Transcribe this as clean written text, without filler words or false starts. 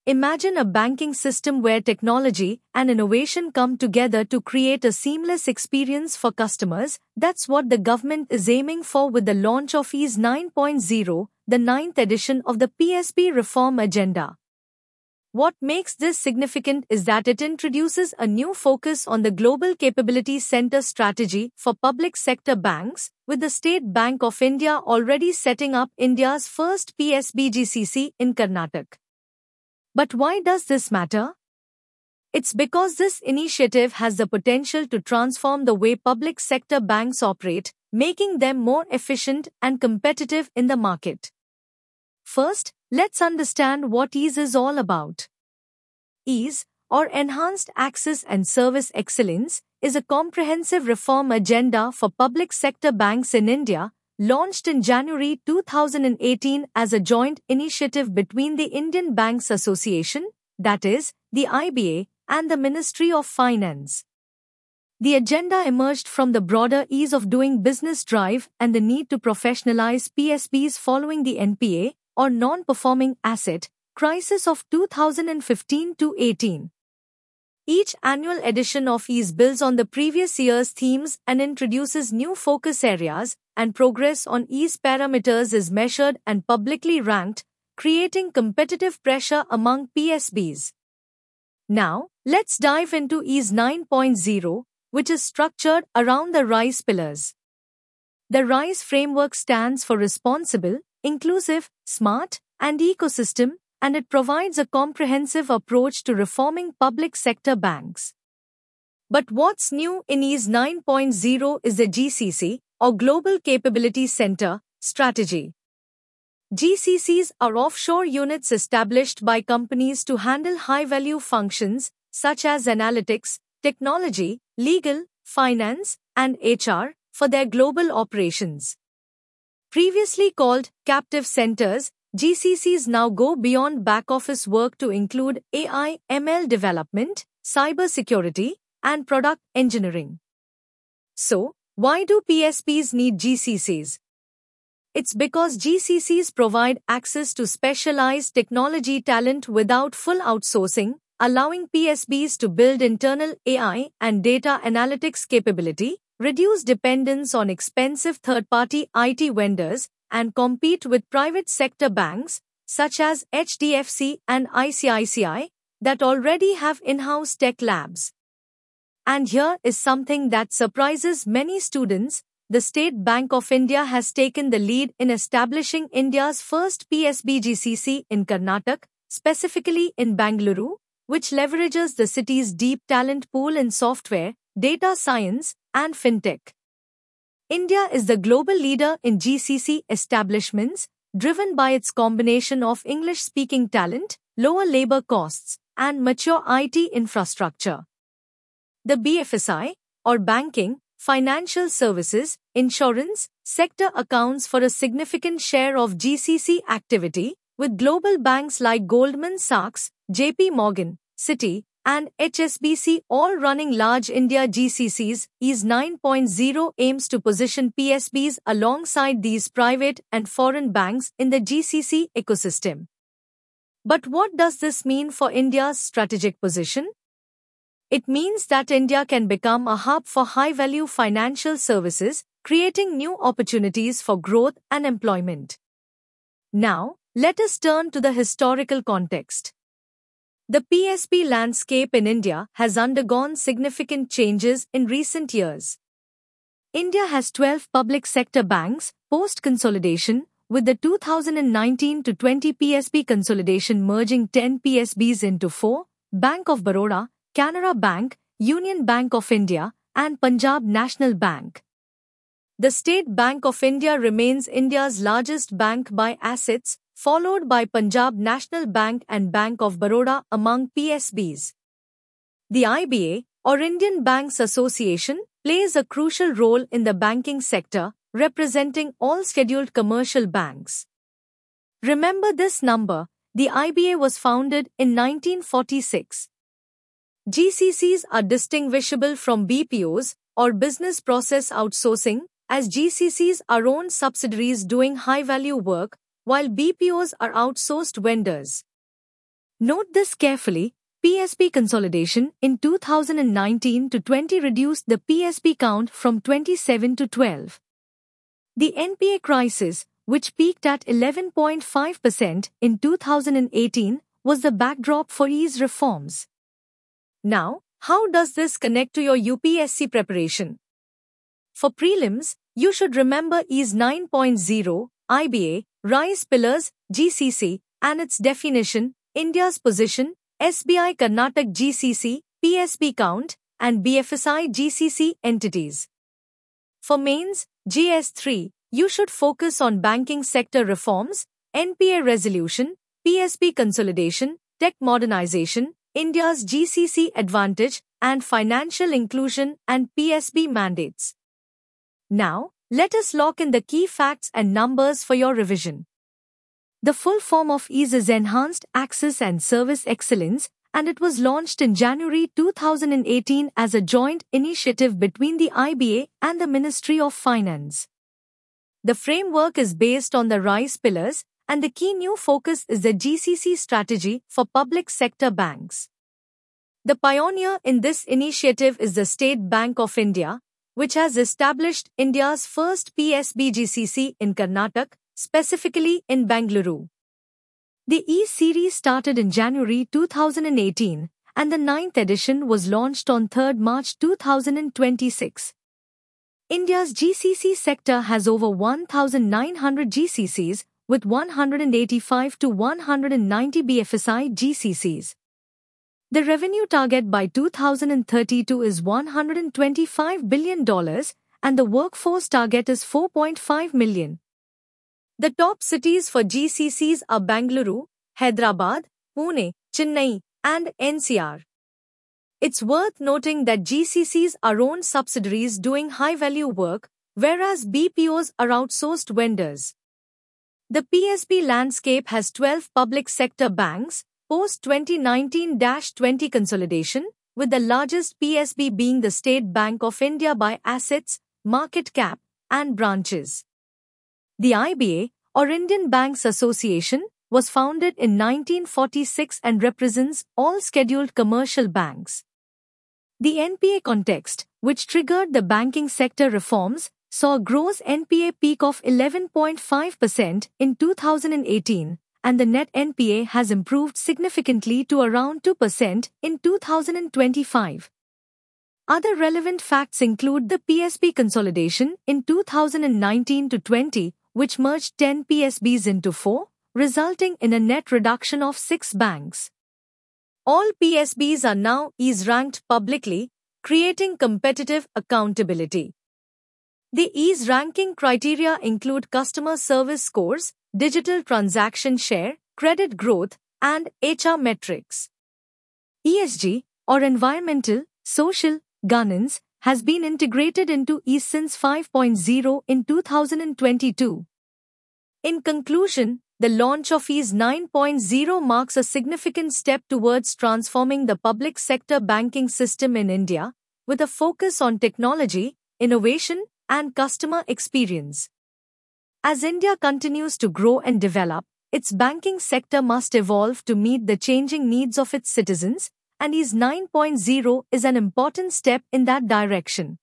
Imagine a banking system where technology and innovation come together to create a seamless experience for customers. That's what the government is aiming for with the launch of Ease 9.0, the ninth edition of the PSB reform agenda. What makes this significant is that it introduces a new focus on the Global Capability Center strategy for public sector banks, with the State Bank of India already setting up India's first PSBGCC in Karnataka. But why does this matter? It's because this initiative has the potential to transform the way public sector banks operate, making them more efficient and competitive in the market. First, let's understand what EASE is all about. EASE, or Enhanced Access and Service Excellence, is a comprehensive reform agenda for public sector banks in India, launched in January 2018 as a joint initiative between the Indian Banks Association, that is, the IBA, and the Ministry of Finance. The agenda emerged from the broader ease of doing business drive and the need to professionalize PSBs following the NPA, or non-performing asset, crisis of 2015-18. Each annual edition of EASE builds on the previous year's themes and introduces new focus areas, and progress on EASE parameters is measured and publicly ranked, creating competitive pressure among PSBs. Now, let's dive into EASE 9.0, which is structured around the RISE pillars. The RISE framework stands for Responsible, Inclusive, Smart, and Ecosystem, and it provides a comprehensive approach to reforming public sector banks. But what's new in EASE 9.0 is the GCC, or Global Capability Center, strategy. GCCs are offshore units established by companies to handle high-value functions such as analytics, technology, legal, finance, and HR for their global operations. Previously called captive centers, GCCs now go beyond back-office work to include AI, ML development, cybersecurity, and product engineering. So, why do PSBs need GCCs? It's because GCCs provide access to specialized technology talent without full outsourcing, allowing PSBs to build internal AI and data analytics capability, reduce dependence on expensive third-party IT vendors, and compete with private sector banks, such as HDFC and ICICI, that already have in-house tech labs. And here is something that surprises many students. The State Bank of India has taken the lead in establishing India's first PSBGCC in Karnataka, specifically in Bangalore, which leverages the city's deep talent pool in software, data science, and fintech. India is the global leader in GCC establishments, driven by its combination of English-speaking talent, lower labor costs, and mature IT infrastructure. The BFSI, or banking, financial services, insurance, sector accounts for a significant share of GCC activity, with global banks like Goldman Sachs, JP Morgan, Citi, and HSBC all running large India GCCs. EASE 9.0 aims to position PSBs alongside these private and foreign banks in the GCC ecosystem. But what does this mean for India's strategic position? It means that India can become a hub for high-value financial services, creating new opportunities for growth and employment. Now, let us turn to the historical context. The PSB landscape in India has undergone significant changes in recent years. India has 12 public sector banks post-consolidation, with the 2019-20 PSB consolidation merging 10 PSBs into 4, Bank of Baroda, Canara Bank, Union Bank of India, and Punjab National Bank. The State Bank of India remains India's largest bank by assets, followed by Punjab National Bank and Bank of Baroda among PSBs. The IBA, or Indian Banks Association, plays a crucial role in the banking sector, representing all scheduled commercial banks. Remember this number, the IBA was founded in 1946. GCCs are distinguishable from BPOs, or business process outsourcing, as GCCs are owned subsidiaries doing high-value work, while BPOs are outsourced vendors. Note this carefully. PSB consolidation in 2019 to 20 reduced the PSB count from 27 to 12. The NPA crisis, which peaked at 11.5% in 2018, was the backdrop for EASE reforms. Now, how does this connect to your UPSC preparation? For prelims, you should remember EASE 9.0, IBA, RISE Pillars, GCC, and its definition, India's position, SBI Karnataka GCC, PSB count, and BFSI GCC entities. For mains, GS3, you should focus on banking sector reforms, NPA resolution, PSB consolidation, tech modernization, India's GCC advantage, and financial inclusion and PSB mandates. Now, let us lock in the key facts and numbers for your revision. The full form of EASE is Enhanced Access and Service Excellence, and it was launched in January 2018 as a joint initiative between the IBA and the Ministry of Finance. The framework is based on the RISE pillars, and the key new focus is the GCC strategy for public sector banks. The pioneer in this initiative is the State Bank of India, which has established India's first PSB GCC in Karnataka, specifically in Bengaluru. The E-Series started in January 2018, and the 9th edition was launched on 3 March 2026. India's GCC sector has over 1,900 GCCs, with 185 to 190 BFSI GCCs. The revenue target by 2032 is $125 billion, and the workforce target is 4.5 million. The top cities for GCCs are Bengaluru, Hyderabad, Pune, Chennai, and NCR. It's worth noting that GCCs are own subsidiaries doing high-value work, whereas BPOs are outsourced vendors. The PSB landscape has 12 public sector banks, post-2019-20 consolidation, with the largest PSB being the State Bank of India by assets, market cap, and branches. The IBA, or Indian Banks Association, was founded in 1946 and represents all scheduled commercial banks. The NPA context, which triggered the banking sector reforms, saw a gross NPA peak of 11.5% in 2018, and the net NPA has improved significantly to around 2% in 2025. Other relevant facts include the PSB consolidation in 2019-20, which merged 10 PSBs into 4, resulting in a net reduction of 6 banks. All PSBs are now EASE ranked publicly, creating competitive accountability. The EASE ranking criteria include customer service scores, digital transaction share, credit growth, and HR metrics. ESG, or environmental, social, governance, has been integrated into EASE since 5.0 in 2022. In conclusion, the launch of EASE 9.0 marks a significant step towards transforming the public sector banking system in India, with a focus on technology, innovation, and customer experience. As India continues to grow and develop, its banking sector must evolve to meet the changing needs of its citizens, and EASE 9.0 is an important step in that direction.